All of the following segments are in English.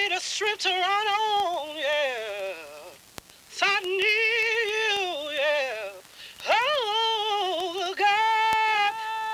need a strip to run on, yeah. So I need you, yeah. Oh, God.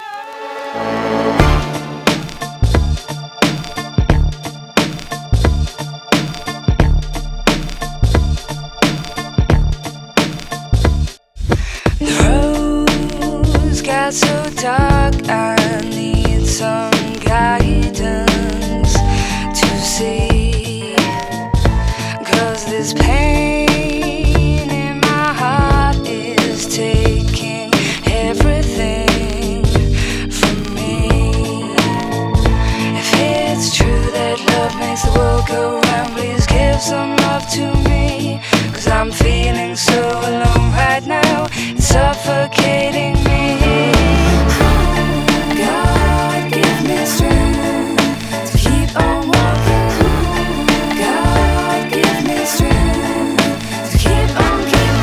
The roads got so dark, I need some guidance to see. 'Cause this pain in my heart is taking everything from me. If it's true that love makes the world go round, please give some love to me. 'Cause I'm feeling so alone right now, it's suffocating me. God, give me strength to keep on walking. God, give me strength to keep on.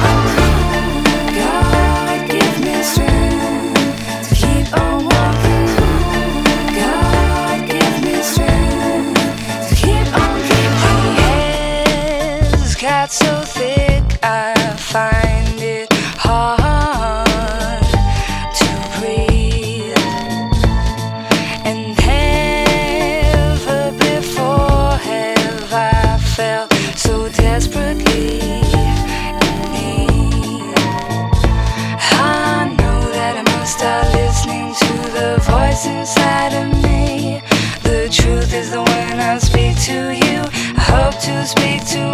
God, give me strength to keep on walking. God, give me strength to keep on. The air's got so thick, I find it hard to breathe. And never before have I felt so desperately in need. I know that I must start listening to the voice inside of me. The truth is that when I speak to you, I hope to speak to